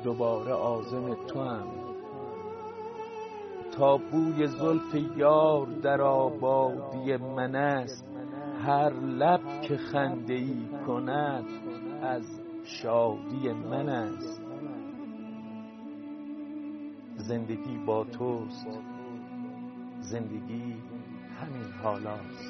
دوباره عازم توام. تا بوی زلف یار در آبادی من است، هر لب که خنده‌ای کند از شادی من است. زندگی با توست، زندگی همین حالاست.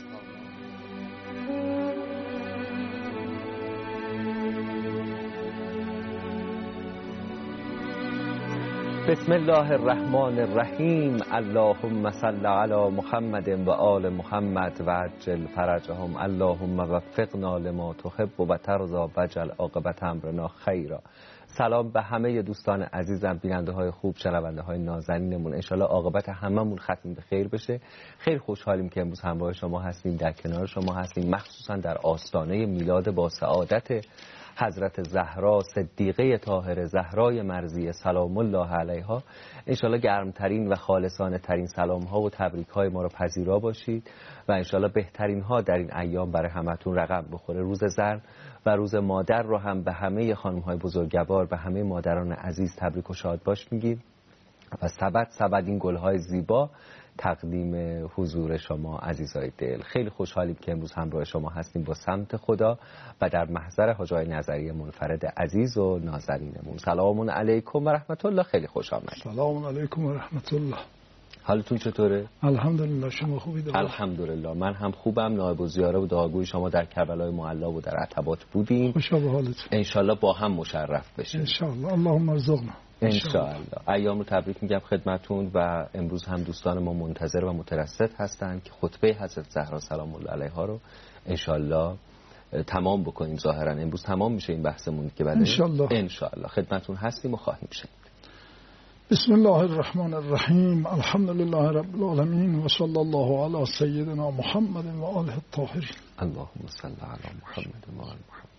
بسم الله الرحمن الرحیم. اللهم صل علی محمد و آل محمد و عجل فرجهم. اللهم وفقنا لما تحب و ترضی واجعل عاقبت امرنا خیرا. سلام به همه دوستان عزیزم، بیننده های خوب، شنونده های نازنینمون. انشالله عاقبت هممون ختم به خیر بشه. خیلی خوشحالیم که امروز همراه شما هستیم، در کنار شما هستیم، مخصوصا در آستانه میلاد با سعادت حضرت زهرا صدیقه طاهره زهرای مرضیه سلام الله علیها. انشالله گرمترین و خالصانه ترین سلام ها و تبریک های ما رو پذیرا باشید و انشالله بهترین ها در این ایام برای همتون رقم بخوره. روز زن و روز مادر رو هم به همه خانم های بزرگوار، به همه مادران عزیز تبریک و شاد باش میگیم و سبد این گل های زیبا تقدیم حضور شما عزیزای دل. خیلی خوشحالیم که امروز همراه شما هستیم با سمت خدا و در محضر حاج آقای نظری منفرد عزیز و نازنینمون. سلام علیکم و رحمت الله. خیلی خوش آمدید. سلام علیکم و رحمت الله. حالتون چطوره؟ الحمدلله. شما خوبید؟ الحمدلله من هم خوبم. نایب الزیاره و دعاگوی شما در کربلای معلا و در عتبات بودیم. خوشا به حالتون. انشالله با هم مشرف بشیم انشالله. اللهم ارزقنا. انشاءالله. ایام رو تبریک میگم خدمتون و امروز هم دوستان ما منتظر و مترصد هستند که خطبه حضرت زهرا سلام الله علیها رو انشاءالله تمام بکنیم. ظاهرا امروز تمام میشه این بحثمون که بعد انشاءالله خدمتون هستیم و خواهیم شد. بسم الله الرحمن الرحیم. الحمد لله رب العالمین و صلی الله علی سیدنا محمد و آله الطاهرین. اللهم صل علی محمد و آل محمد.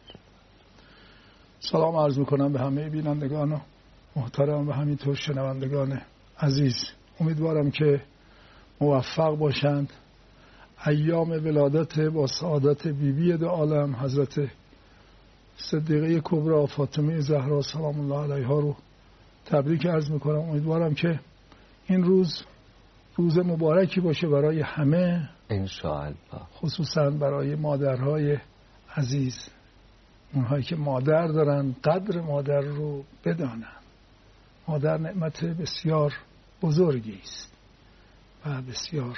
سلام عرض میکنم به همه بینندگان محترم و همینطور شنوندگان عزیز. امیدوارم که موفق باشند. ایام ولادت با سعادت بیبی دو عالم حضرت صدیقه کبری فاطمه زهرا سلام الله علیها رو تبریک عرض میکنم. امیدوارم که این روز مبارکی باشه برای همه انشاءالله، خصوصا برای مادرهای عزیز، اونهایی که مادر دارن قدر مادر رو بدانن. مادر نعمت بسیار بزرگی است و بسیار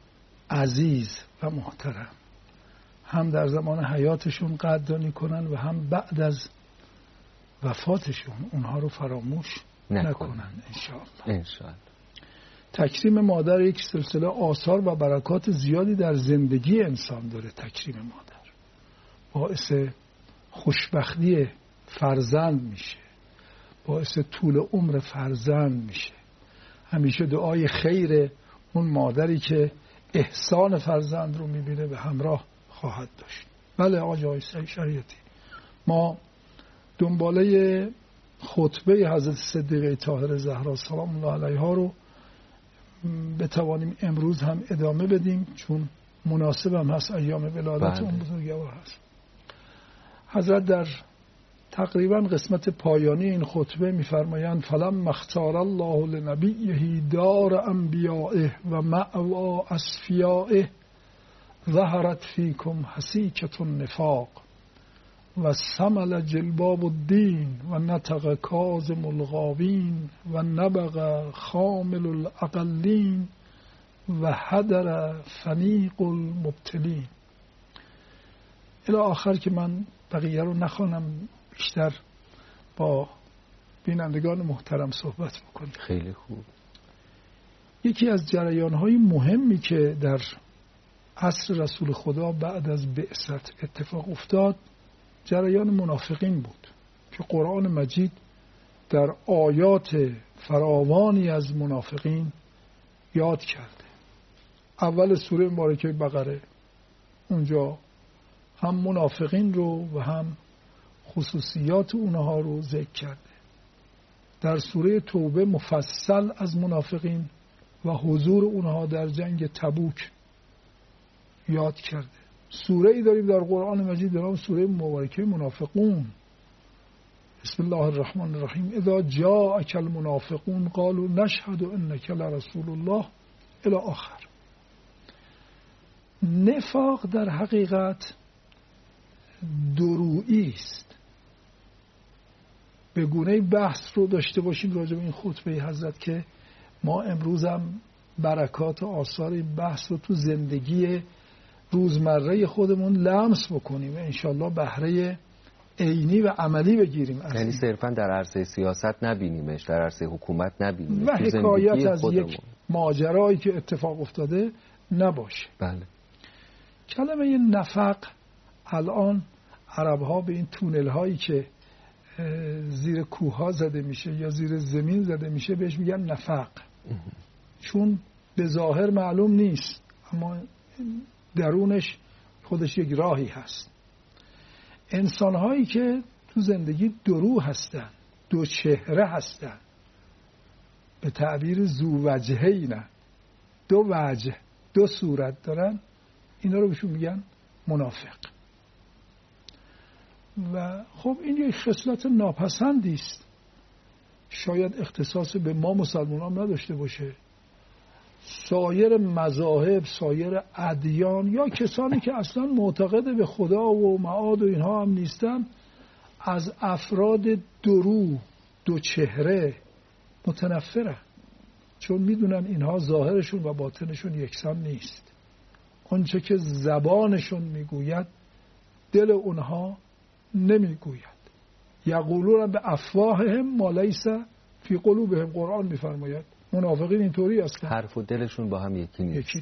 عزیز و محترم. هم در زمان حیاتشون قدردانی کنن و هم بعد از وفاتشون اونها رو فراموش نکنن انشاءالله. تکریم مادر یک سلسله آثار و برکات زیادی در زندگی انسان داره. تکریم مادر باعث خوشبختی فرزند میشه، باعث طول عمر فرزند میشه. همیشه دعای خیر اون مادری که احسان فرزند رو میبینه به همراه خواهد داشت. بله آقای شریعتی، ما دنباله خطبه حضرت صدیقه طاهره زهرا سلام الله علیها رو بتوانیم امروز هم ادامه بدیم، چون مناسب هم هست، ایام ولادت اون بزرگوار هست. حضرت در تقریبا قسمت پایانی این خطبه می‌فرمایند فلما اختار الله لنبیه دار انبیائه و مأوی اصفیائه ظهرت فیکم حسیکة النفاق و سمل جلباب الدین و نطق کاظم الغاوین و نبغ خامل الاقلین و حدر فنیق المبتلین. الی آخر که من بقیه رو نخوانم، بیشتر با بینندگان محترم صحبت بکنیم. خیلی خوب. یکی از جریان‌های مهمی که در عصر رسول خدا بعد از بعثت اتفاق افتاد جریان منافقین بود که قرآن مجید در آیات فراوانی از منافقین یاد کرده. اول سوره مبارکه بقره اونجا هم منافقین رو و هم خصوصیات اونها رو ذکر کرده. در سوره توبه مفصل از منافقین و حضور اونها در جنگ تبوک یاد کرده. سوره ای داریم در قرآن مجید به نام سوره مبارکه منافقون بسم الله الرحمن الرحیم اذا جاءك المنافقون قالوا نشهد انك لرسول الله الی آخر. نفاق در حقیقت درویی است. به گونه بحث رو داشته باشیم راجع به این خطبه حضرت که ما امروز هم برکات و آثار این بحث رو تو زندگی روزمره خودمون لمس بکنیم و انشالله بهره عینی و عملی بگیریم. یعنی صرفا در عرصه سیاست نبینیمش، در عرصه حکومت نبینیمش و حکایت از یک ماجرایی که اتفاق افتاده نباشه. بله. کلمه نفق الان عرب ها به این تونل هایی که زیر کوه ها زده میشه یا زیر زمین زده میشه بهش میگن نفق، چون به ظاهر معلوم نیست اما درونش خودش یک راهی هست. انسان هایی که تو زندگی درو هستن، دو چهره هستن، به تعبیر ذو وجهینه، دو وجه، دو صورت دارن، اینا رو بهشون میگن منافق. و خب این یک خصلت ناپسندی است، شاید اختصاص به ما مسلمانان نداشته باشه. سایر مذاهب، سایر ادیان یا کسانی که اصلا معتقد به خدا و معاد و اینها هم نیستن، از افراد درو، دو چهره متنفرن، چون میدونن اینها ظاهرشون و باطنشون یکسان نیست. آنچه که زبانشون میگوید دل اونها نمیگوید. یقولون به افواههم ما لیس فی قلوبهم، قرآن میفرماید منافقین اینطوری هستن، حرف و دلشون با هم یکی نیست.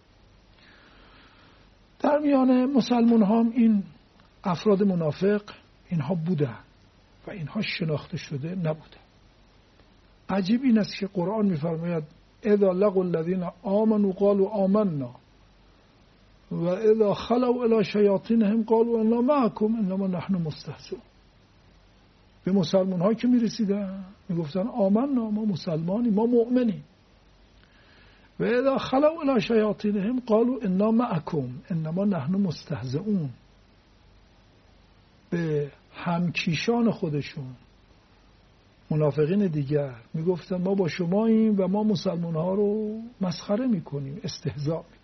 در میان مسلمان هم این افراد منافق اینها بودن و اینها شناخته شده نبودن. عجیب این است که قرآن میفرماید اذا لقوا الذین آمنوا قالوا آمنا و اذا خلوا الی شیاطینهم قالوا انا معکم انما نحن مستهزئون. به مسلمان ها که میرسیدن میگفتن آمنا، ما مسلمانی، ما مؤمنیم. و اذا خلوا الی شیاطینهم قالوا انا معکم انما نحن مستهزئون. به همکیشان خودشون منافقین دیگر میگفتن ما با شماییم و ما مسلمان ها رو مسخره میکنیم، استهزاء میکنیم.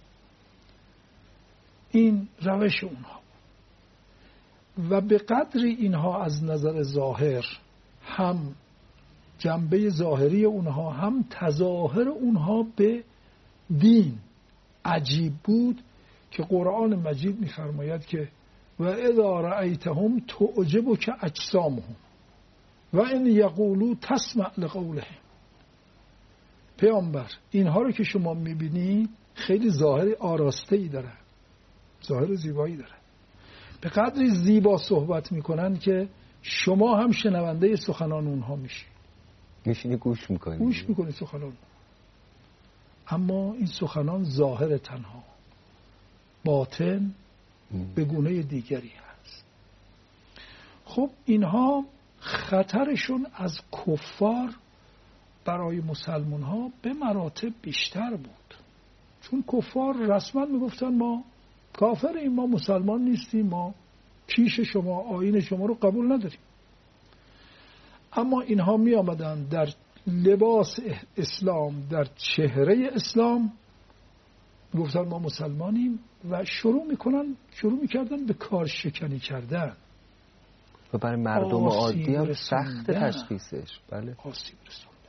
این روش اونها. و به قدری اینها از نظر ظاهر هم جنبه ظاهری اونها هم تظاهر اونها به دین عجیب بود که قرآن مجید میفرماید که و اذا رأیتهم تعجبک اجسامهم و ان یقولوا تسمع لقولهم. پیامبر اینها رو که شما میبینید خیلی ظاهر آراسته‌ای داره، ظاهر زیبایی داره، به قدری زیبا صحبت میکنن که شما هم شنونده سخنان اونها میشینی گوش میکنی سخنان. اما این سخنان ظاهر تنها، باطن به گونه دیگری هست. خب اینها خطرشون از کفار برای مسلمان ها به مراتب بیشتر بود، چون کفار رسما میگفتن ما کافریم، ما مسلمان نیستیم، ما پیش شما آیین شما رو قبول نداریم. اما اینها می آمدن در لباس اسلام، در چهره اسلام گفتن ما مسلمانیم و شروع میکردن به کار شکنی کردن و برای مردم عادی هم سخت تشخیصش. بله. آسیب رسوندن.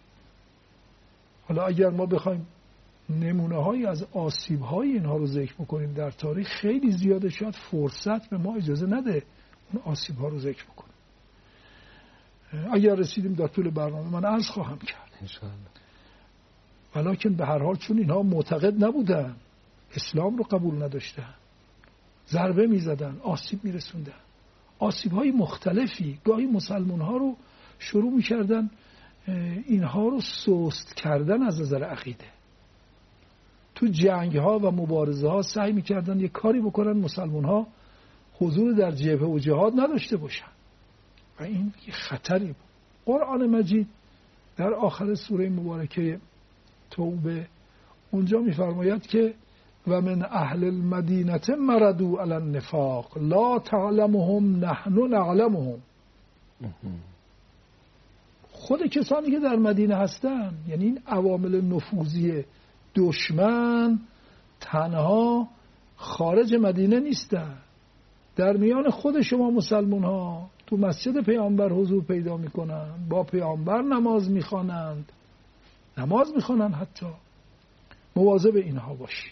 حالا اگر ما بخوایم نمونه هایی از آسیب های اینها رو ذکر بکنیم در تاریخ خیلی زیاده، شاید فرصت به ما اجازه نده اون آسیب ها رو ذکر بکنیم. اگر رسیدیم در طول برنامه من عرض خواهم کرد انشاءالله. ولیکن به هر حال چون اینها معتقد نبودن، اسلام رو قبول نداشتن، ضربه میزدن، آسیب میرسوندن، آسیب های مختلفی. گاهی مسلمان ها رو شروع میکردن اینها رو سست کردن از نظر عقیده. تو جنگ ها و مبارزه ها سعی میکردن یک کاری بکنن مسلمان ها حضور در جبهه و جهاد نداشته باشن و این یک خطری بود. قرآن مجید در آخر سوره مبارکه توبه اونجا میفرماید که و من اهل المدینه مردوا علی النفاق لا تعلمهم نحن نعلمهم خود کسانی که در مدینه هستن، یعنی این عوامل نفوذی دشمن تنها خارج مدینه نیستن، در میان خود شما مسلمان ها تو مسجد پیامبر حضور پیدا میکنن، با پیامبر نماز میخوانند، حتی مواظب اینها باشید.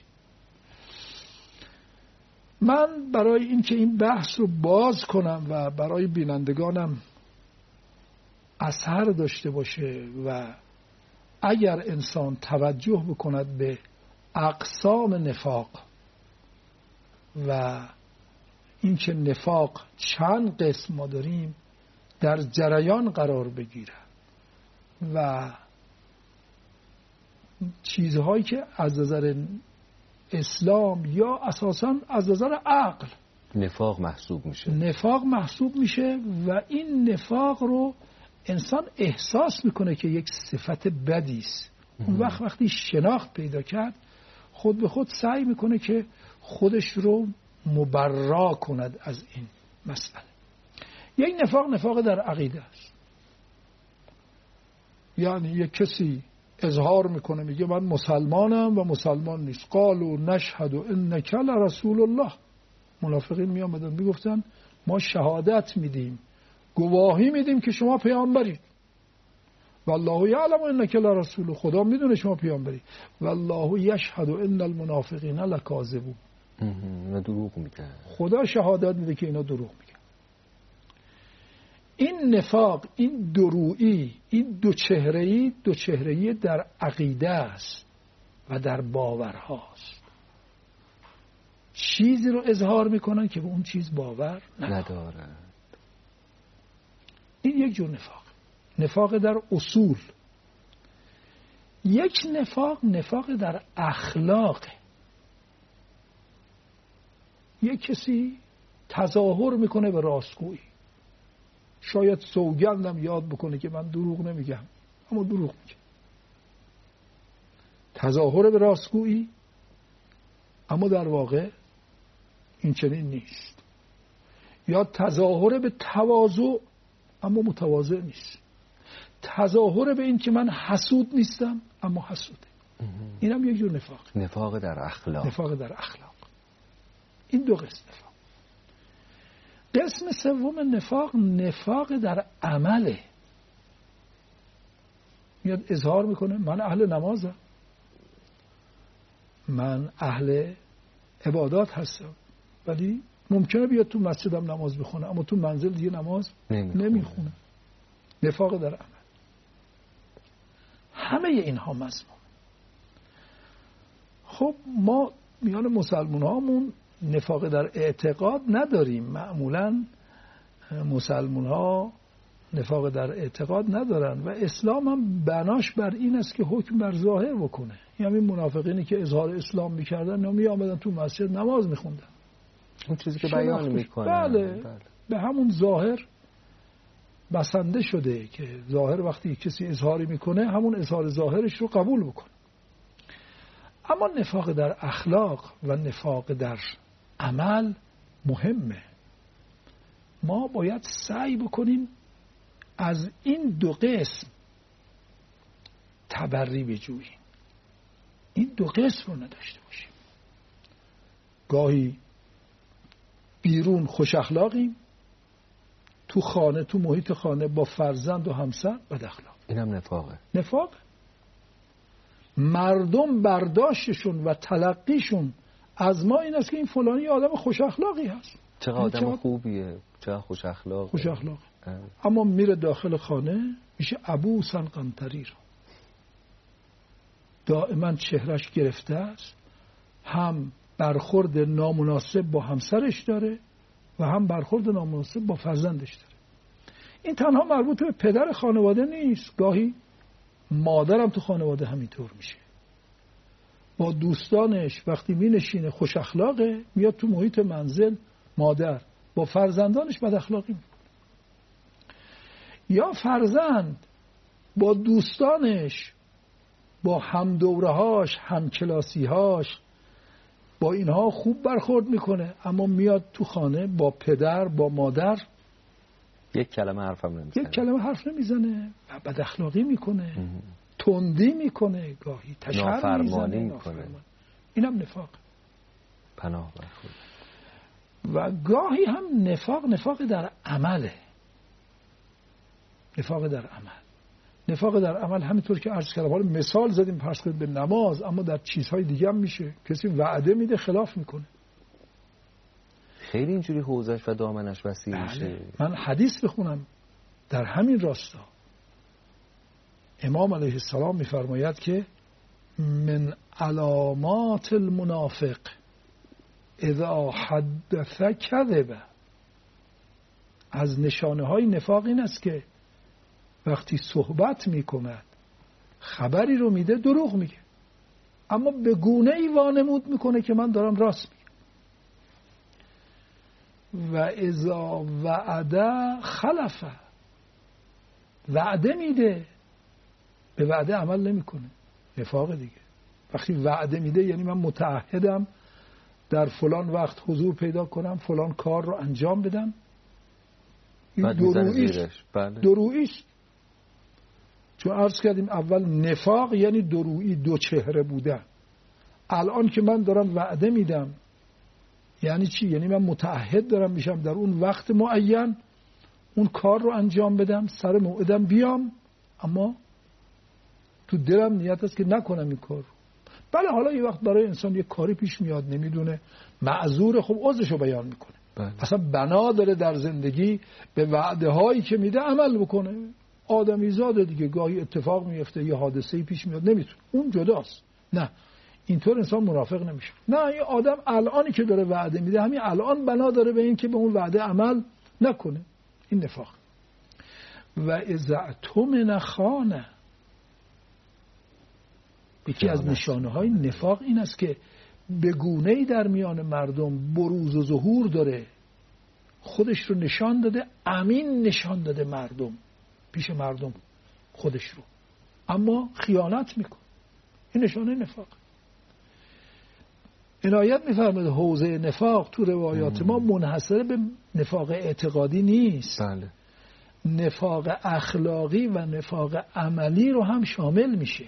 من برای اینکه این بحث رو باز کنم و برای بینندگانم اثر داشته باشه و اگر انسان توجه بکند به اقسام نفاق و اینکه نفاق چند قسم ما داریم در جریان قرار بگیره و چیزهایی که از نظر اسلام یا اساساً از نظر عقل نفاق محسوب میشه و این نفاق رو انسان احساس میکنه که یک صفت بدی است. اون وقتی شناخت پیدا کرد خود به خود سعی میکنه که خودش رو مبرا کند از این مسئله. یک نفاق در عقیده است، یعنی یک کسی اظهار میکنه میگه من مسلمانم و مسلمان نیست. قالوا نشهد انک لرسول الله. منافقین می آمدن میگفتن ما شهادت میدیم، گواهی میدیم که شما پیامبرید. والله یعلم انک لرسول. خدا میدونه شما پیامبرید. والله یشهد ان المنافقین لکاذبون. اینا دروغ میگن. خدا شهادت میده که اینا دروغ میگن. این نفاق، این درویی، این دو چهره‌ای در عقیده است و در باورهاست. چیزی رو اظهار میکنن که به اون چیز باور ندارن. این یک جور نفاق در اصول. یک نفاق در اخلاق. یک کسی تظاهر میکنه به راستگویی، شاید سوگندم یاد بکنه که من دروغ نمیگم، اما دروغ میگه. تظاهر به راستگویی، اما در واقع این چنین نیست. یا تظاهر به تواضع، اما متواضع نیست. تظاهر به این که من حسود نیستم، اما حسوده. اینم یک جور نفاق در اخلاق. این دو قسم نفاق. قسم سوم نفاق در عمله. میاد اظهار میکنه من اهل نمازم، من اهل عبادات هستم، ولی ممکنه بیاد تو مسجدم نماز بخونه اما تو منزل دیگه نماز نمیخونه. نفاق در عمل. همه اینها مذموم. خب ما میان مسلمان هامون نفاق در اعتقاد نداریم. معمولا مسلمان ها نفاق در اعتقاد ندارن و اسلام هم بناش بر این است که حکم بر ظاهر بکنه. یعنی منافقینی که اظهار اسلام میکردن می آمدن تو مسجد نماز میخوندن، اون چیزی که بیان میکنن بله. به همون ظاهر بسنده شده که ظاهر وقتی کسی اظهاری میکنه همون اظهار ظاهرش رو قبول بکنه. اما نفاق در اخلاق و نفاق در عمل مهمه. ما باید سعی بکنیم از این دو قسم تبری بجوییم، این دو قسم رو نداشته باشیم. گاهی بیرون خوش اخلاقیم، تو خانه، تو محیط خانه با فرزند و همسر بد اخلاق. اینم نفاق. مردم برداشتشون و تلقیشون از ما این است که این فلانی آدم خوش اخلاقی هست. چقدر آدم خوبیه، چقدر خوش اخلاق. اما میره داخل خانه میشه عبوسن قمطریر. دائما چهرش گرفته است، هم برخورد نامناسب با همسرش داره و هم برخورد نامناسب با فرزندش داره. این تنها مربوط به پدر خانواده نیست، گاهی مادرم تو خانواده همینطور میشه. با دوستانش وقتی می نشینه خوش اخلاقه، میاد تو محیط منزل مادر با فرزندانش بد اخلاقی میکنه. یا فرزند با دوستانش، با هم دورهاش، هم کلاسیهاش، با اینها خوب برخورد میکنه، اما میاد تو خانه با پدر، با مادر یک کلمه حرف نمیزنه و بد اخلاقی میکنه، تندی میکنه، گاهی تشر نافرمانی میکنه. اینم نفاق. پناه بر خدا. و گاهی هم نفاق در عمله. نفاق در عمل همینطور که عرض کردم، حالا مثال زدیم فرض کنید به نماز، اما در چیزهای دیگه هم میشه. کسی وعده میده خلاف میکنه. خیلی اینجوری حوزش و دامنش وسیع میشه. من حدیث بخونم در همین راستا. امام علیه السلام میفرماید که من علامات المنافق اذا حدث کذب. از نشانه های نفاق این است که وقتی صحبت میکند خبری رو میده دروغ میگه، اما به گونه‌ای وانمود میکنه که من دارم راست میگم. و اذا وعده خلف. وعده میده به وعده عمل نمیکنه. نفاق دیگه. وقتی وعده میده یعنی من متعهدم در فلان وقت حضور پیدا کنم، فلان کار رو انجام بدم. این دروییست. چون عرض کردیم اول نفاق یعنی درویی، دو چهره بودن. الان که من دارم وعده میدم یعنی چی؟ یعنی من متعهد دارم میشم در اون وقت معین اون کار رو انجام بدم، سر موعدم بیام، اما تو دلم نیت است که نکنم این کار رو. بله حالا یه وقت برای انسان یه کاری پیش میاد نمیدونه، معذور، خب عذرشو بیان میکنه. اصلا بنا داره در زندگی به وعده هایی که میده عمل بکنه. آدمی زاده دیگه، گاهی اتفاق میفته، یه حادثه‌ای پیش میاد نمیتونه، اون جداست. نه اینطور انسان منافق نمیشه. نه این آدم الانی که داره وعده میده همین الان بنا داره به این که به اون وعده عمل نکنه. این نفاق. و اذا اؤتمن خانه. یکی از نشانه های نفاق این است که به گونه‌ای در میان مردم بروز و ظهور داره، خودش رو نشان داده، امین نشان داده مردم، پیش مردم خودش رو، اما خیانت میکنه. این نشانه نفاق. عنایت میفرماید حوزه نفاق تو روایات ما منحصر به نفاق اعتقادی نیست. بله. نفاق اخلاقی و نفاق عملی رو هم شامل میشه.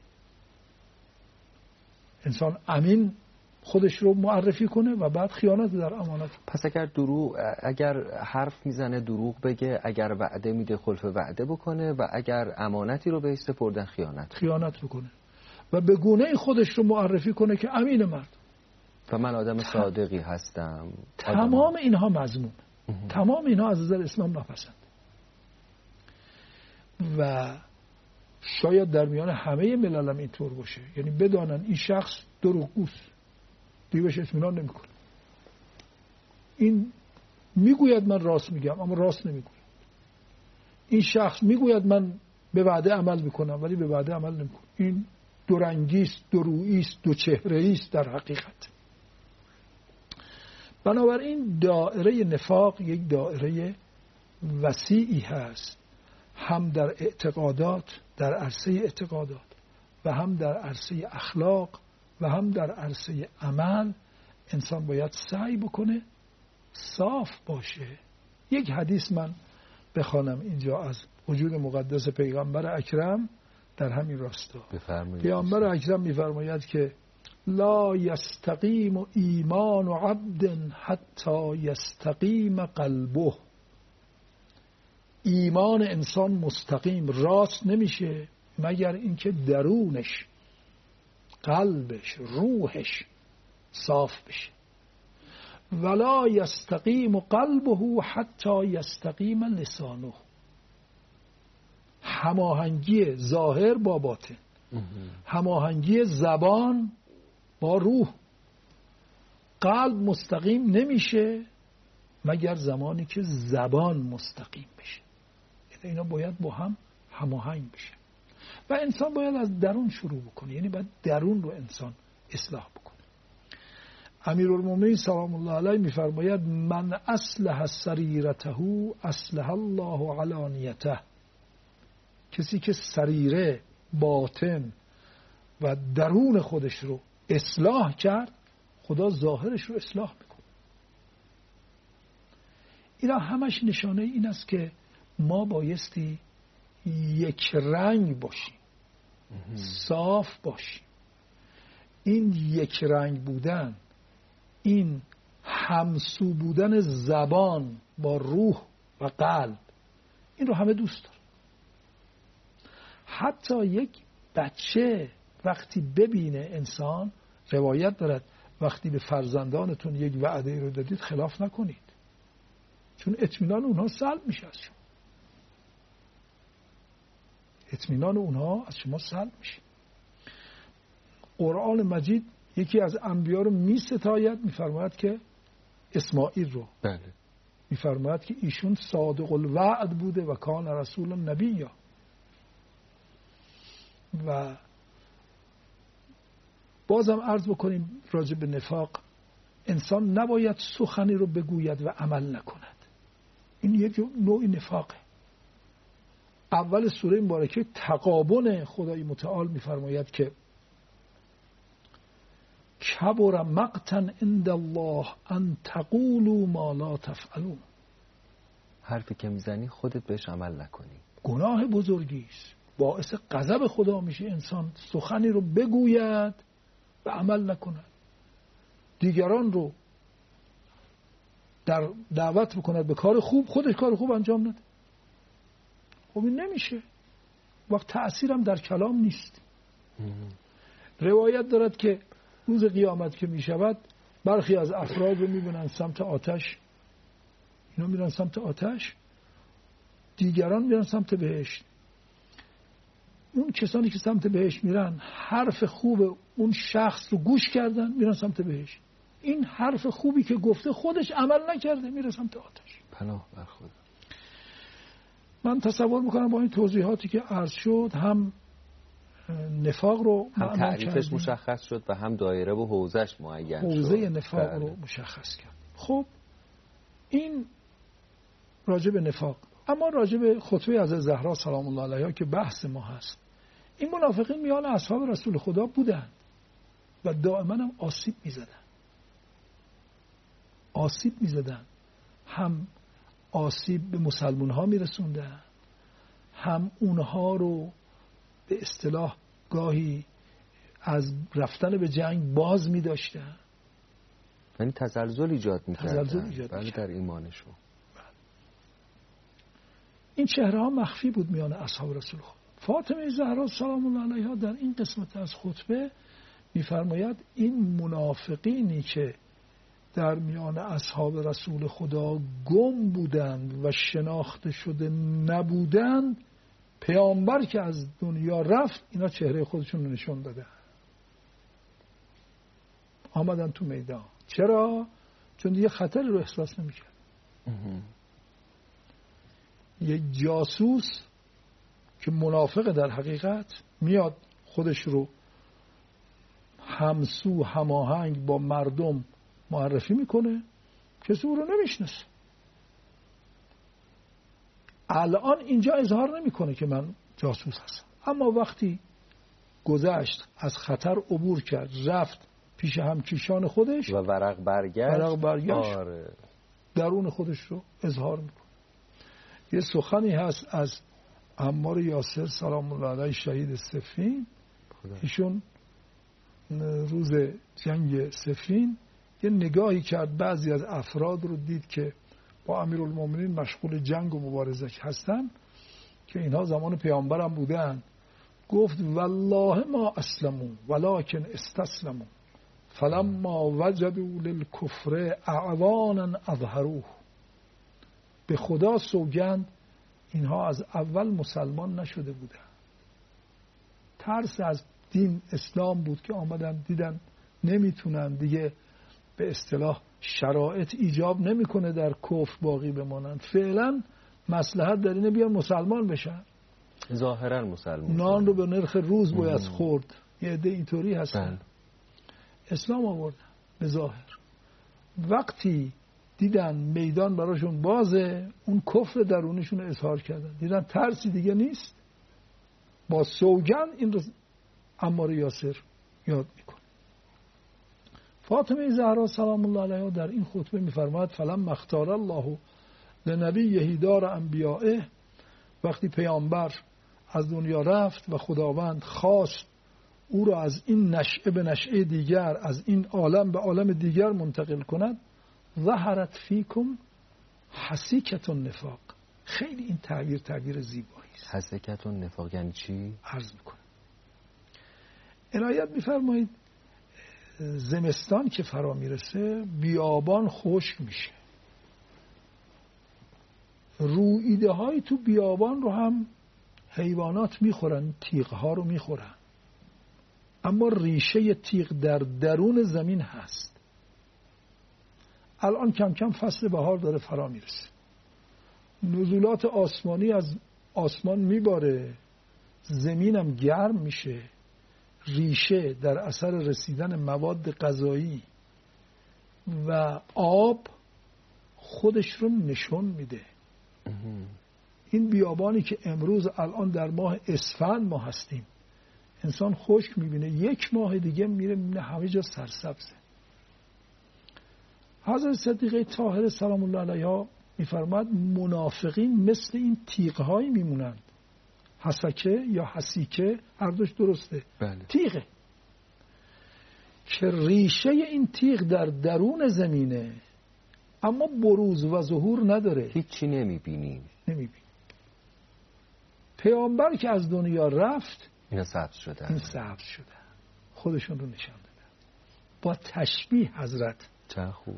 انسان امین خودش رو معرفی کنه و بعد خیانت در امانت. پس اگر حرف میزنه دروغ بگه، اگر وعده میده خلف وعده بکنه و اگر امانتی رو بهش سپردن خیانت بکنه و به گونه خودش رو معرفی کنه که امین مرد و من آدم صادقی هستم. تمام اینها مذموم. تمام اینها از نظر اسلام ناپسند و شاید در میان همه ملل هم اینطور باشه. یعنی بدانن این شخص دروغگوست، دیگه بهش اطمینان نمیکنه. این میگوید من راست میگم اما راست نمیگوید. این شخص میگوید من به وعده عمل میکنم ولی به وعده عمل نمیکنه. این دو رنگیست، دو روییست، دو چهره‌ایست در حقیقت. بنابراین دایره نفاق یک دایره وسیعی هست، هم در اعتقادات، در عرصه اعتقادات و هم در عرصه اخلاق و هم در عرصه عمل. انسان باید سعی بکنه صاف باشه. یک حدیث من بخوانم اینجا از وجود مقدس پیغمبر اکرم در همین راستا. پیغمبر اکرم میفرماید که لا یستقیم ایمان عبد حتی یستقیم قلبه. ایمان انسان مستقیم راست نمیشه مگر اینکه درونش، قلبش، روحش صاف بشه. ولا یستقیم قلبه حتی یستقیم لسانه. هماهنگی ظاهر با باطن، هماهنگی زبان با روح. قلب مستقیم نمیشه مگر زمانی که زبان مستقیم بشه. اینا باید با هم هماهنگ بشه و انسان باید از درون شروع بکنه. یعنی باید درون رو انسان اصلاح بکنه. امیرالمومنین سلام الله علیه میفرماید من اصلح سریرته اصلح الله علانیته. کسی که سریره، باطن و درون خودش رو اصلاح کرد، خدا ظاهرش رو اصلاح میکنه. اینا همش نشانه این است که ما بایستی یک رنگ باشیم، صاف باشیم. این یک رنگ بودن، این همسو بودن زبان با روح و قلب، این رو همه دوست دارن. حتی یک بچه وقتی ببینه انسان، روایت دارد وقتی به فرزندانتون یک وعده رو دادید خلاف نکنید، چون اطمینان اونها سلب میشه از شما. اطمینان اونها از شما سلب میشه. قرآن مجید یکی از انبیا رو میستاید، میفرماید که اسماعیل رو، بله، میفرماید که ایشون صادق الوعد بوده و کان رسول نبی. و بازم عرض بکنیم راجع به نفاق، انسان نباید سخنی رو بگوید و عمل نکند. این یک نوع نفاقه. اول سوره مبارکه تغابن خدای متعال میفرماید که کبر مقتا عند الله ان تقولوا ما لا تفعلون. حرفی که میزنی خودت بهش عمل نکنی. گناه بزرگی است، باعث غضب خدا میشه انسان سخنی رو بگوید و عمل نکند، دیگران رو در دعوت بکند به کار خوب، خودش کار خوب انجام نده. خب این نمیشه، وقت تأثیرم در کلام نیست. روایت دارد که روز قیامت که میشود برخی از افراد رو میبینن سمت آتش، اینا میرن سمت آتش، دیگران میرن سمت بهشت. اون کسانی که سمت بهشت میرن حرف خوب اون شخص رو گوش کردن، میرن سمت بهشت. این حرف خوبی که گفته خودش عمل نکرده، میره سمت آتش. پناه بر خدا. من تصور میکنم با این توضیحاتی که عرض شد هم نفاق رو هم تعریفش مشخص شد و هم دایره و حوزش معین شد. حوزه نفاق رو مشخص کرد. خب این راجع به نفاق. اما راجع به خطبه از زهرا سلام الله علیها که بحث ما هست، این منافقین میان اصحاب رسول خدا بودن و دائما هم آسیب میزدن. هم آسیب به مسلمان ها میرسوندن، هم اونها رو به اصطلاح گاهی از رفتن به جنگ باز می‌داشتن. یعنی تزلزل ایجاد می‌کردن بله در ایمانشون. این چهره ها مخفی بود میان اصحاب رسول خدا. فاطمه زهرا سلام الله علیها در این قسمت از خطبه می‌فرماید این منافقینی که در میان اصحاب رسول خدا گم بودند و شناخته شده نبودند، پیامبر که از دنیا رفت اینا چهره خودشون رو نشون دادن، آمدن تو میدان. چرا؟ چون دیگه خطری رو احساس نمی‌کرد. یک جاسوس که منافق در حقیقت میاد خودش رو همسو هماهنگ با مردم معرفی میکنه، کسی او رو نمیشناسه. الان اینجا اظهار نمیکنه که من جاسوس هستم، اما وقتی گذشت، از خطر عبور کرد، رفت پیش همکیشان خودش و ورق برگشت آره. درون خودش رو اظهار میکنه. یه سخنی هست از عمار یاسر سلام الله علیه شهید صفین. ایشون روز جنگ صفین یه نگاهی کرد، بعضی از افراد رو دید که با امیرالمومنین مشغول جنگ و مبارزه هستن که اینها زمان پیامبر هم بودن. گفت والله ما اسلموا ولکن استسلموا فلما وجدوا للکفر اعوانا اظهروه. به خدا سوگند اینها از اول مسلمان نشده بودن، ترس از دین اسلام بود که آمدن دیدن نمیتونن دیگه، به اصطلاح شرایط ایجاب نمیکنه در کفر باقی بمانن، فعلا مصلحت در اینه بیان مسلمان بشن، ظاهرا مسلمان، نان رو به نرخ روز باید خورد. یه عده اینطوری هستن اسلام آوردن به ظاهر. وقتی دیدن میدان براشون بازه، اون کفر درونشون رو اظهار کردن، دیدن ترسی دیگه نیست، با سوگند این رو عمار یاسر یاد میکنه. فاطمه زهرا سلام الله علیها در این خطبه میفرماید فلما اختار الله لنبیه دار انبیائه وقتی پیامبر از دنیا رفت و خداوند خواست او را از این نشعه به نشعه دیگر، از این عالم به عالم دیگر منتقل کند، ظهرت فیکم حسیکة النفاق. خیلی این تعبیر زیبایی است. حسیکة النفاق یعنی چی؟ عرض میکنم. عنایت میفرمایید زمستان که فرا میرسه بیابان خشک میشه، روییده های تو بیابان رو هم حیوانات میخورن، تیغ ها رو میخورن، اما ریشه تیغ در درون زمین هست. الان کم کم فصل بهار داره فرا میرسه، نزولات آسمانی از آسمان میباره، زمینم گرم میشه، ریشه در اثر رسیدن مواد غذایی و آب خودش رو نشون میده. این بیابانی که امروز الان در ماه اسفند ما هستیم، انسان خشک میبینه، 1 ماه دیگه میره میبینه همه جا سرسبزه. حضرت صدیقه طاهره سلام الله علیها میفرماد منافقین مثل این تیغ‌هایی میمونند. حسکه یا حسیکه هر دوش درسته. بله. تیغه که ریشه این تیغ در درون زمینه، اما بروز و ظهور نداره، هیچی نمیبینیم. پیامبر که از دنیا رفت اینا سبز شده، این سبز شده، خودشون رو نشان دادن. با تشبیه حضرت چه خوب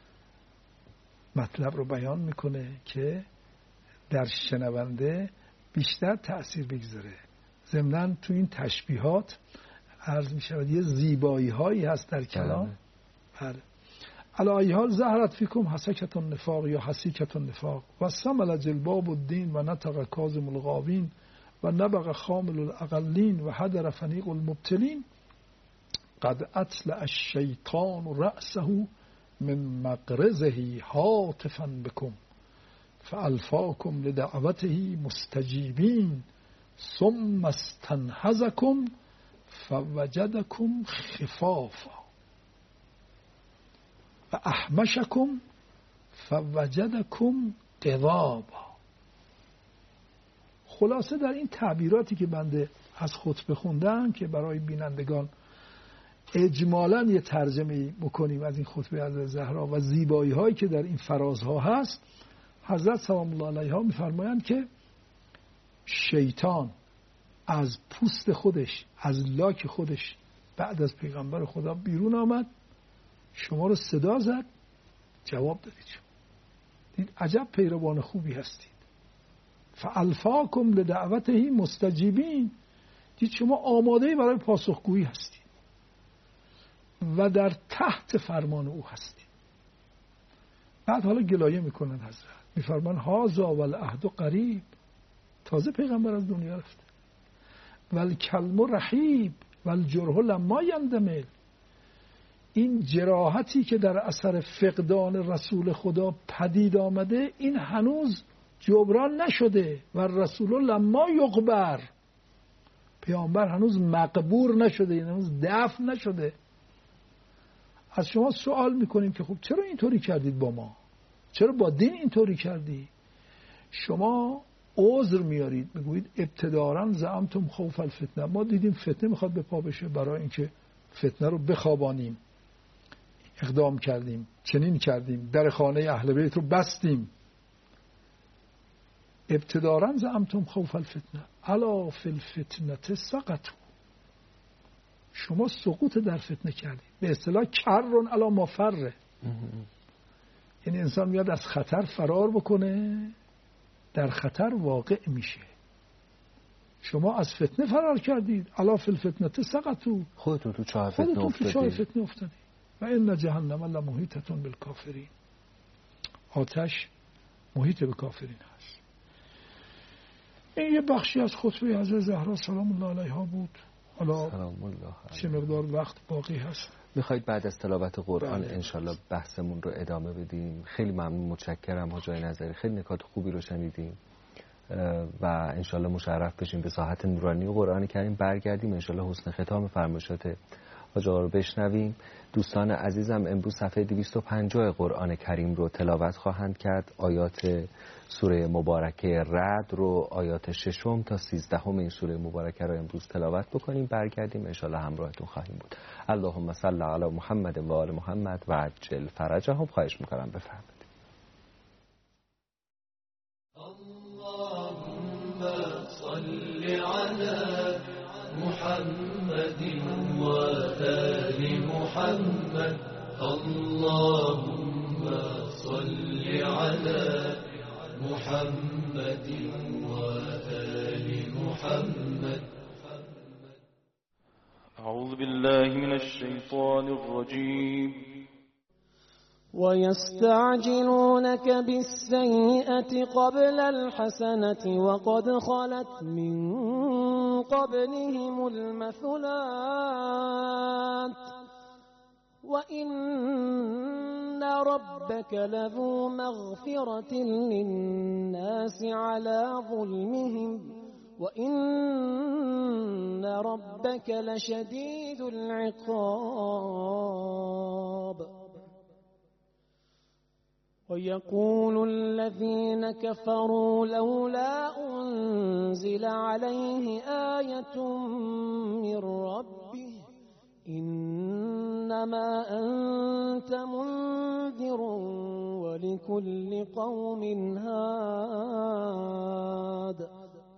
مطلب رو بیان میکنه که در شنونده بیشتر تأثیر بگذاره. ضمناً تو این تشبیهات عرض میشود یه زیبایی هایی هست در کلام. بله. علی ای حال ظهرت فیکم حسکة النفاق یا حسیکة النفاق و سمل جلباب الدین و نطق کاظم الغاوین و نبغ خامل الاقلین و حدر فنیق المبتلین قد اطلع الشیطان رأسه من مقرزه هاتفا بكم فالفاكم لدعوته مستجیبین ثم استنهزكم فوجدكم خفافا و احمشكم فوجدكم قضابا. خلاصه در این تعبیراتی که بنده از خطبه خوندم که برای بینندگان اجمالاً یه ترجمه بکنیم از این خطبه حضرت زهرا و زیبایی هایی که در این فرازها هست، حضرت سلام الله علیها میفرمایند که شیطان از پوست خودش، از لاک خودش بعد از پیغمبر خدا بیرون آمد، شما رو صدا زد، جواب دادید. شما دید عجب پیروان خوبی هستید. فالفاکم لدعوته مستجیبین، دید شما آماده برای پاسخگویی هستید و در تحت فرمان او هستید. بعد حالا گلایه میکنن حضرت، میفرمان هازا والعهد قریب، تازه پیغمبر از دنیا رفته، والکلم رحیب والجرح لما یندمل، این جراحتی که در اثر فقدان رسول خدا پدید آمده این هنوز جبران نشده و رسول لما یقبر، پیامبر هنوز مقبور نشده، یعنی هنوز دفن نشده. از شما سوال میکنیم که خب چرا اینطوری کردید با ما؟ چرا با دین اینطوری کردی؟ شما عذر میارید، میگویید ابتدارا زعمتم خوف الفتنه، ما دیدیم فتنه میخواد به پا بشه، برای اینکه فتنه رو بخوابانیم اقدام کردیم، چنین کردیم، در خانه اهل بیت رو بستیم. ابتدارا زعمتم خوف الفتنه الا فی الفتنه سقطوا، شما سقوط در فتنه کردید. به اصطلاح کرون الا ما فره، یعنی انسان میاد از خطر فرار بکنه، در خطر واقع میشه. شما از فتنه فرار کردید، الا فی الفتنه سقطوا، خودتون تو چاه فتنه افتادید. و ان جهنم لمحیطة بالکافرین، آتش محیط به کافرین هست. این یه بخشی از خطبه حضرت زهرا سلام الله علیها بود. حالا چه مقدار وقت باقی هست؟ میخواید بعد از تلاوت قرآن بله. انشالله بحثمون رو ادامه بدیم. خیلی ممنون، متشکرم حاجی نظری، خیلی نکات خوبی رو شنیدیم و انشالله مشرف بشیم به ساحت نورانی قرآن کریم. برگردیم انشالله حسن ختام فرمایشات حاج آقا رو بشنویم. دوستان عزیزم امروز صفحه 250 قرآن کریم رو تلاوت خواهند کرد. آیات سوره مبارکه رعد رو، آیات 6 تا 13 این سوره مبارکه رو امروز تلاوت بکنیم، برگردیم انشالله همراهتون خواهیم بود. اللهم صل علی محمد و آل محمد و عجل فرجهم. خواهش میکنم بفرمایید. اللهم صل علی محمد و آل محمد. اللهم صل علی محمد و آل محمد. اعوذ بالله من الشیطان الرجیم. ويستعجلونك بالسيئة قبل الحسنة وقد خلت من قبلهم المثلات وإن ربك لذو مغفرة للناس على ظلمهم وإن ربك لشديد العقاب. ويقول الذين كفروا لولا أنزل عليه آية من ربه إنما أنت منذر ولكل قوم هاد.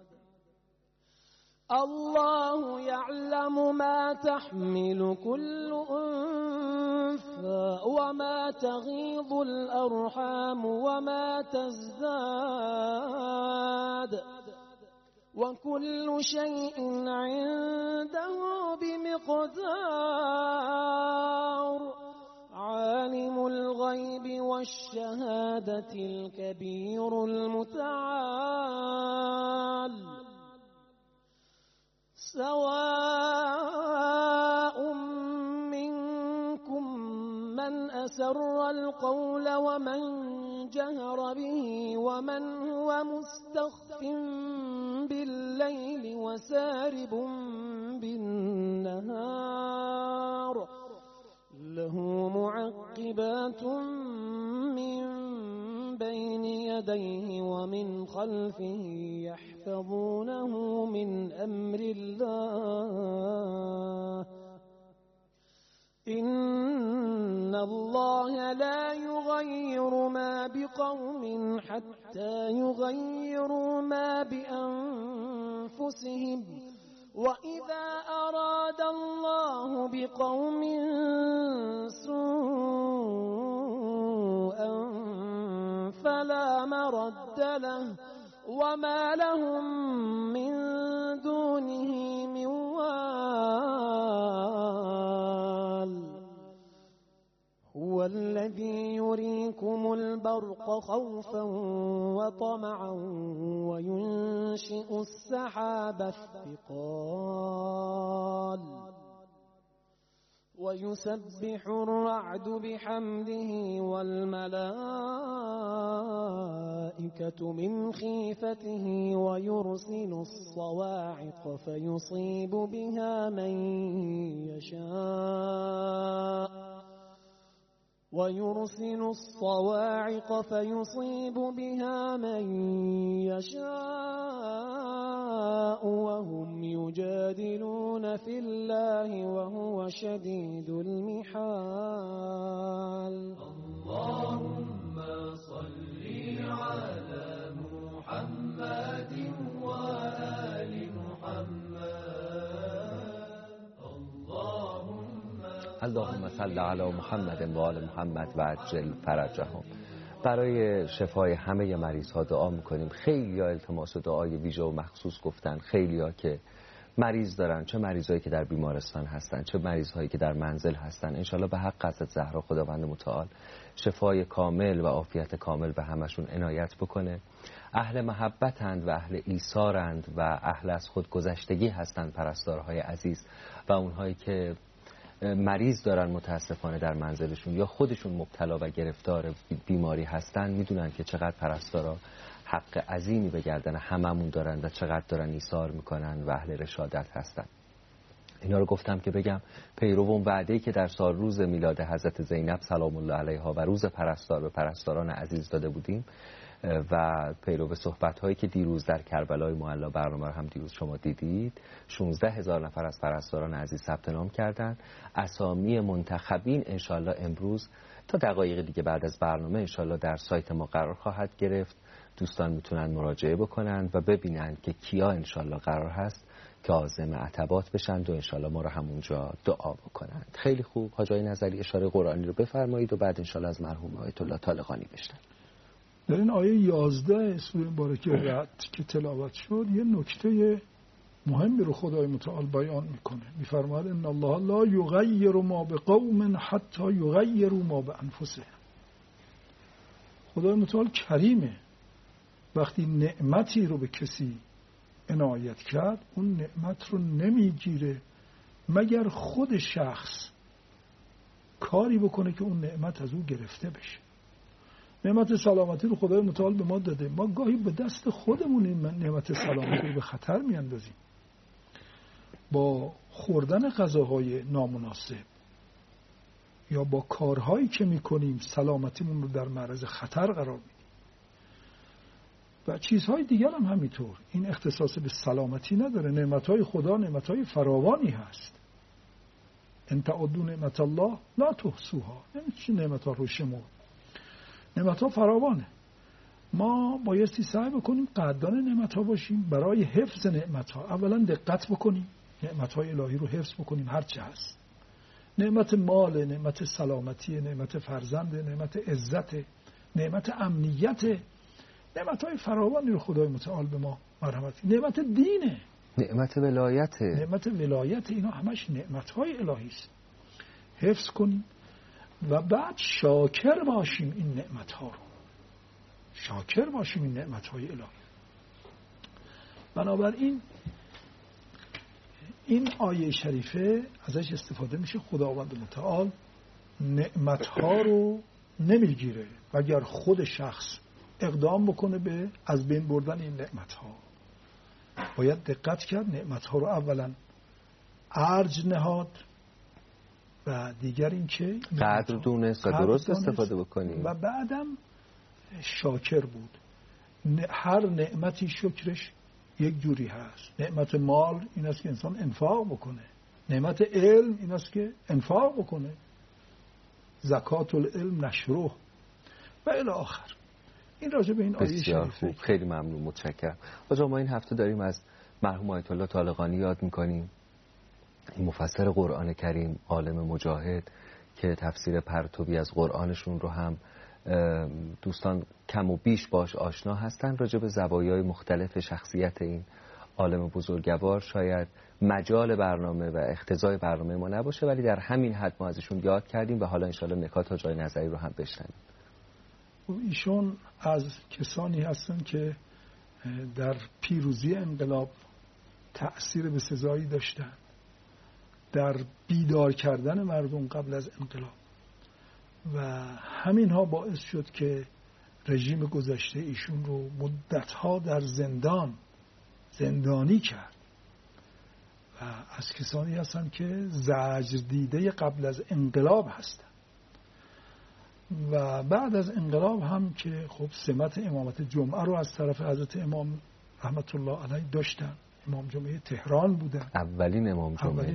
الله يعلم ما تحمل كل أنثى وما تغيض الأرحام وما تزداد وكل شيء عنده بمقدار. عالم الغيب والشهادة الكبير المتعال. سواء منكم من أسر القول ومن جهر به ومن هو مستخف بالليل وسارب بالنهار. له معقبات من بين يديه ومن خلفه يحفظونه من أمر الله. إن الله لا يغير ما بقوم حتى يغيروا ما بأنفسهم وإذا أراد الله بقوم سوءا فلا مرد له وما لهم من دونه من وال. هو الذي يريكم البرق خوفا وطمعا وينشئ السحاب الثقال ويسبح الرعد بحمده والملائكة من خيفته ويرسل الصواعق فيصيب بها من يشاء وهم يجادلون في الله وهو شديد المحال. اللهم صل على محمد وآل محمد. اللهم صل علی محمد و آل محمد و عجل فرجهم. برای شفای همه مریض ها دعا میکنیم. خیلی ها التماس دعای ویژه و مخصوص گفتن. خیلی ها که مریض دارن، چه مریضایی که در بیمارستان هستن، چه مریضهایی که در منزل هستن، انشالله به حق حضرت زهرا خداوند متعال شفای کامل و عافیت کامل به همشون عنایت بکنه. اهل محبتند و اهل ایثارند و اهل از خود گذشتگی هستند پرستارهای عزیز و اونهایی که مریض دارن متاسفانه در منزلشون یا خودشون مبتلا و گرفتار بیماری هستن، میدونن که چقدر پرستارا حق عظیمی به گردن هممون دارن و چقدر دارن ایثار میکنن و اهل رشادت هستن. اینا رو گفتم که بگم پیرو اون وعده‌ای که در سال روز میلاد حضرت زینب سلام الله علیها و روز پرستار به پرستاران عزیز داده بودیم و پیرو به صحبت‌هایی که دیروز در کربلای معلی برنامه رو هم دیروز شما دیدید 16,000 نفر از پرستاران عزیز ثبت نام کردن. اسامی منتخبین انشالله امروز تا دقایق دیگه بعد از برنامه انشالله در سایت ما قرار خواهد گرفت. دوستان میتونن مراجعه بکنن و ببینن که کیا انشالله قرار هست که عازم عتبات بشن و انشالله ما رو همونجا دعا بکنن. خیلی خوب. حاج آقای نظری اشاره قرآنی رو بفرمایید و بعد انشالله از مرحوم آیت الله طالقانی بشنویم. در این آیه 11 سوره مبارکه رعد که تلاوت شد یه نکته مهمی رو خدای متعال بیان میکنه. میفرماید ان الله لا یغیر ما بقوم حتی یغیروا ما بانفسهم. خدای متعال کریمه. وقتی نعمتی رو به کسی عنایت کرد اون نعمت رو نمیگیره مگر خود شخص کاری بکنه که اون نعمت از او گرفته بشه. نعمت سلامتی رو خدای متعال به ما داده، ما گاهی به دست خودمون این نعمت سلامتی رو به خطر میاندازیم با خوردن غذاهای نامناسب یا با کارهایی که میکنیم سلامتیمون رو در معرض خطر قرار میدیم و چیزهای دیگر هم همینطور. این اختصاص به سلامتی نداره. نعمتهای خدا نعمتهای فراوانی هست. ان تعدوا نعمت الله لا تحصوها. نمیشه نعمتها رو شمرد. نعمتها فراوانه. ما بایستی سعی بکنیم قدردان نعمتها باشیم. برای حفظ نعمتها اولا دقت بکنیم، نعمتهای الهی رو حفظ بکنیم هر چه هست. نعمت مال، نعمت سلامتی، نعمت فرزند، نعمت عزت، نعمت امنیت، نعمتهای فراوانی رو خدای متعال به ما مرحمت. نعمت دینه، نعمت ولایت، نعمت ولایت، اینا همش نعمتهای الهی است. حفظ کنیم و بعد شاکر باشیم این نعمتها رو. شاکر باشیم این نعمتهای الهی. بنابراین این آیه شریفه ازش استفاده میشه. خداوند متعال نعمتها رو نمیگیره مگر خود شخص اقدام بکنه به از بین بردن این نعمتها. باید دقت کرد نعمتها رو اولا ارج نهاد و دیگر این که قدر دونست و درست استفاده بکنیم و بعدم شاکر بود. هر نعمتی شکرش یک جوری هست. نعمت مال این است که انسان انفاق بکنه. نعمت علم این است که انفاق بکنه. زکات العلم نشره و الی آخر. این راجع به این آیه بسیار خوب. خیلی ممنون، متشکرم. آقا ما این هفته داریم از مرحوم آیت الله طالقانی یاد میکنیم. این مفسر قرآن کریم، عالم مجاهد که تفسیر پرتوی از قرآنشون رو هم دوستان کم و بیش باش آشنا هستن. راجع به زوایای مختلف شخصیت این عالم بزرگوار شاید مجال برنامه و اقتضای برنامه ما نباشه، ولی در همین حد ما ازشون یاد کردیم و حالا انشالله نکات حاج آقای نظری رو هم بشنویم. ایشون از کسانی هستن که در پیروزی انقلاب تأثیر بسزایی داشتن در بیدار کردن مردم قبل از انقلاب و همین ها باعث شد که رژیم گذشته ایشون رو مدتها در زندانی کرد و از کسانی هستن که زجر دیده قبل از انقلاب هستن و بعد از انقلاب هم که خب سمت امامت جمعه رو از طرف حضرت امام رحمت الله علیه داشتن. امام جمعه تهران بودن، اولین امام جمعه.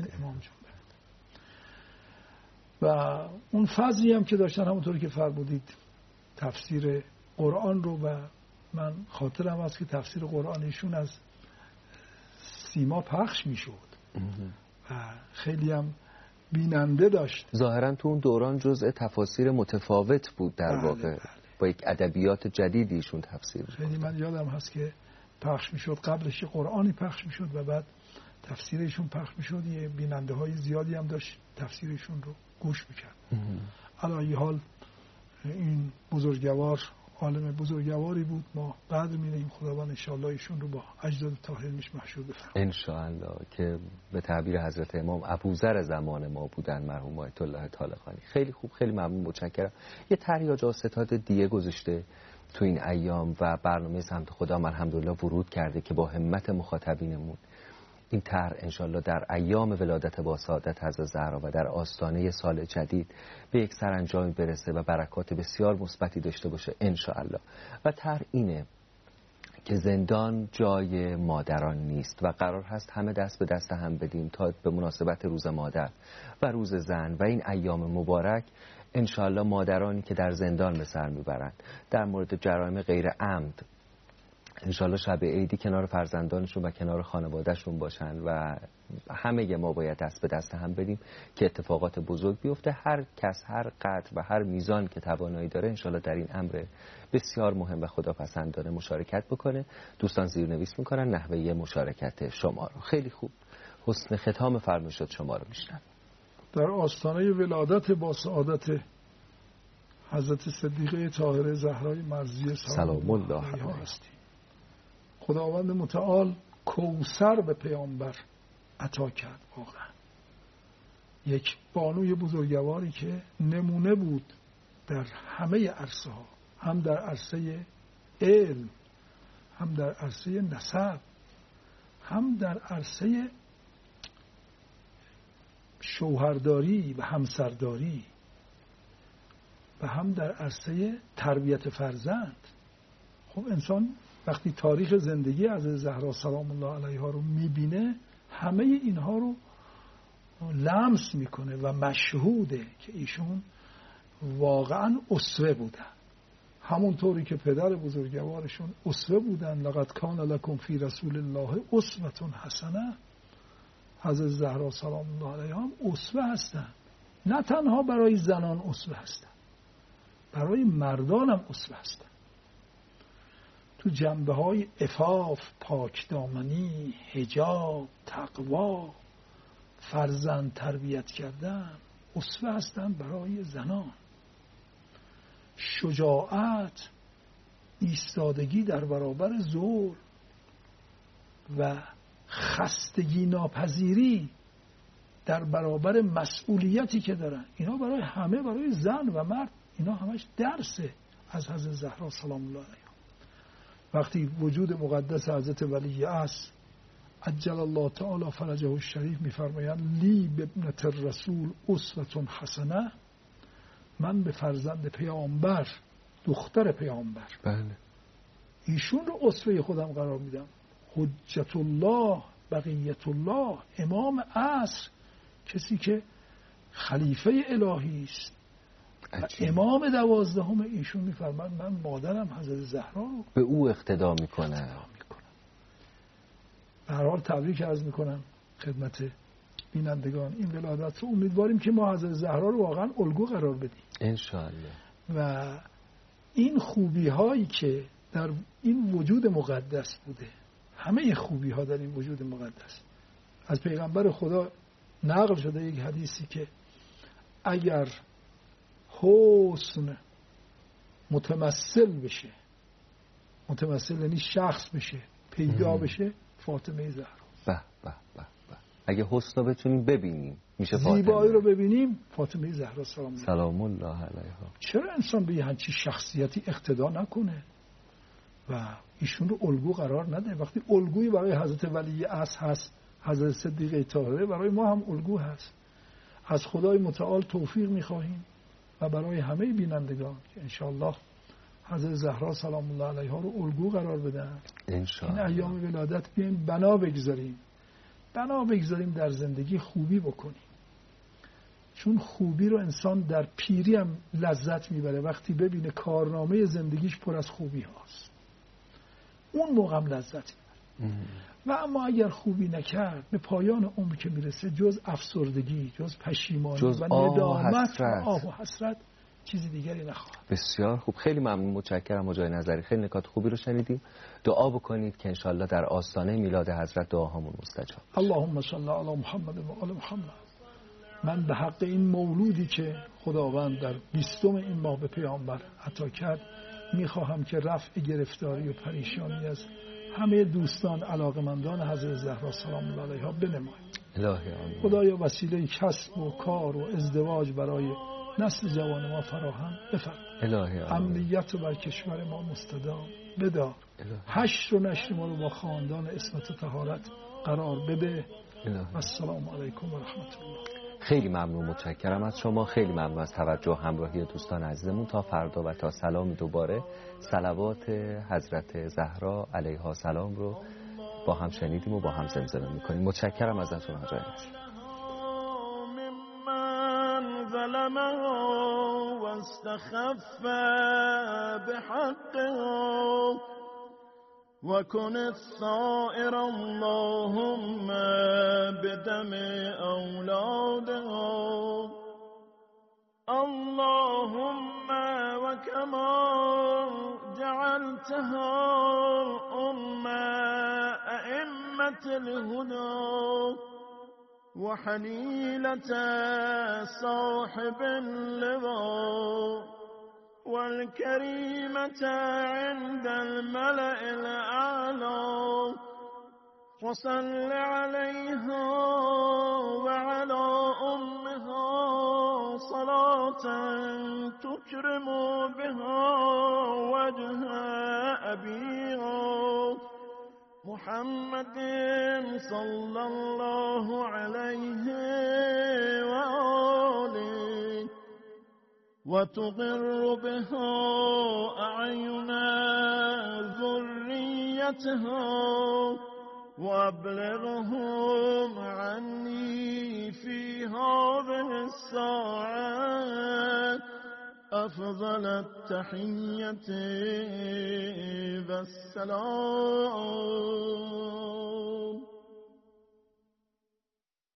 و اون فضلی هم که داشتن همونطوری که فرمودید تفسیر قرآن رو و من خاطرم هست که تفسیر قرآن ایشون از سیما پخش میشد و خیلی هم بیننده داشت. ظاهرا تو اون دوران جزء تفاسیر متفاوت بود در واقع. با یک ادبیات جدیدی ایشون تفسیر. خیلی من یادم هست که پخش میشد، قبلش قرآنی پخش میشد و بعد تفسیرشون پخش میشد. یه بیننده های زیادی هم داشت تفسیرشون رو گوش میکرد. علی حال این بزرگوار عالم بزرگواری بود. ما قدر می‌دهیم. خداوند انشاءالله ایشون رو با اجداد طاهرینش محشور بفرماید انشاءالله، که به تعبیر حضرت امام ابوذر زمان ما بودن مرحوم آیت الله طالقانی. خیلی خوب، خیلی ممنون، متشکرم. یه طرحی جا ستاد دیگه گذاشته تو این ایام و برنامه سمت خدا الحمدلله ورود کرده که با همت مخاطبینمون این طرح انشالله در ایام ولادت با سعادت حضرت زهرا و در آستانه سال جدید به یک سرانجامی برسه و برکات بسیار مثبتی داشته باشه انشالله. و طرح اینه که زندان جای مادران نیست و قرار هست همه دست به دست هم بدیم تا به مناسبت روز مادر و روز زن و این ایام مبارک انشالله مادرانی که در زندان به سر میبرند در مورد جرایم غیر عمد انشالله شب عیدی کنار فرزندانشون و کنار خانوادهشون باشن و همه ما باید دست به دست هم بدیم که اتفاقات بزرگ بیفته. هر کس هر قدر و هر میزان که توانایی داره انشالله در این امر بسیار مهم و خداپسندانه مشارکت بکنه. دوستان زیرنویس میکنن نحوه مشارکت شما رو. خیلی خوب، حسن ختام فرمایشات شما رو میشنم. در آستانه ولادت با سعادت حضرت صدیقه طاهره زهرای مرضیه سلام الله علیها هستیم. خداوند متعال کوثر به پیامبر عطا کرد. واقعا یک بانوی بزرگواری که نمونه بود در همه عرصه ها، هم در عرصه علم، هم در عرصه نسب، هم در عرصه شوهرداری و همسرداری و هم در عرصه تربیت فرزند. خب انسان وقتی تاریخ زندگی از زهرا سلام الله علیها رو میبینه همه اینها رو لمس میکنه و مشهوده که ایشون واقعا اسوه بودن، همونطوری که پدر بزرگوارشون اسوه بودن. لقد کان لکم فی رسول الله اسوة حسنه. حضرت زهرا سلام الله علیها هم اسوه هستن، نه تنها برای زنان اسوه هستن، برای مردان هم اسوه هستن. تو جنبه های عفاف، پاکدامنی، حجاب، تقوا، فرزند تربیت کردن اسوه هستن برای زنان. شجاعت، ایستادگی در برابر ظلم و خستگی ناپذیری در برابر مسئولیتی که دارن، اینا برای همه، برای زن و مرد، اینا همش درسه از حضرت زهرا سلام الله علیها. وقتی وجود مقدس حضرت ولی عصر عجل الله تعالی فرجه الشریف میفرمایند لی بابنة الرسول اسوة حسنه، من به فرزند پیامبر، دختر پیامبر، بله، ایشون رو اسوه خودم قرار میدم. حجت الله، بقیت الله، امام عصر، کسی که خلیفه الهی است، امام 12 ایشون میفرماید من مادرم حضرت زهرا رو به او اقتدا میکنه. به هر حال تبریک عرض میکنم خدمت بینندگان این ولادت رو. امیدواریم که ما حضرت زهرا رو واقعا الگو قرار بدیم انشاءالله و این خوبی هایی که در این وجود مقدس بوده، همه خوبی ها در این وجود مقدس، از پیغمبر خدا نقل شده یک حدیثی که اگر حسن متمثل بشه، متمثل یعنی شخص بشه، پیدا بشه، فاطمه زهرا. به به به به. اگه حسن رو بتونیم ببینیم میشه فاطمه. زیبایی رو ببینیم، فاطمه زهرا سلام الله علیها. چرا انسان به همچی شخصیتی اقتدا نکنه و ایشون رو الگو قرار نده؟ وقتی الگویی برای حضرت ولی عصر هست، حضرت صدیقه طاهره، برای ما هم الگو هست. از خدای متعال توفیق می‌خواهیم و برای همه بینندگان که انشاءالله حضرت زهرا سلام الله علیها رو الگو قرار بدن. این ایام ولادت بیایم بنا بگذاریم در زندگی خوبی بکنیم، چون خوبی رو انسان در پیری هم لذت میبره. وقتی ببینه کارنامه زندگیش پر از خوبی هاست، اون موقع هم لذت میبره. و اما اگر خوبی نکرد، به پایان عمر که میرسه جز افسردگی، جز پشیمانی جز و ندامت و آه و حسرت چیزی دیگری نخواهد. بسیار خوب، خیلی ممنون، متشکرم آقای نظری، خیلی نکات خوبی رو شنیدیم. دعا بکنید که انشالله در آستانه میلاد حضرت دعاهامون مستجاب. اللهم صل علی محمد و آل محمد. من به حق این مولودی که خداوند در 20 این ماه به پیامبر عطا کرد میخواهم که رفع گرفتاری و پریشانی از همه دوستان علاقمندان حضرت زهرا سلام الله علیها بنماید. الهی آمین. خدایا وسیله کسب و کار و ازدواج برای نسل جوان ما فراهم بفرما. الهی آمین. امنیت رو بر کشور ما مستدام بدار. حشر و نشر ما رو با خاندان عصمت و طهارت قرار بده. السلام علیکم و رحمت الله. خیلی ممنون، متشکرم از شما، خیلی ممنون از توجه و همراهی دوستان عزیزمون. تا فردا و تا سلام دوباره صلوات حضرت زهرا علیها السلام رو با هم شنیدیم و با هم زمزمه میکنیم. متشکرم ازتون آقای نصیر. ظلمه واستخف بحقه وكن الثائر اللهم بدم أولاده اللهم وكما جعلتها أئمة الهدى وحليلة صاحب اللواء والكريمة عند الملأ الأعلى وصل عليها وعلى أمها صلاة تكرم بها وجه أبيها محمد صلى الله عليه وآله وتقر بها أعين ذريتها وأبلغهم عني في هذه الساعة أفضل التحية والسلام.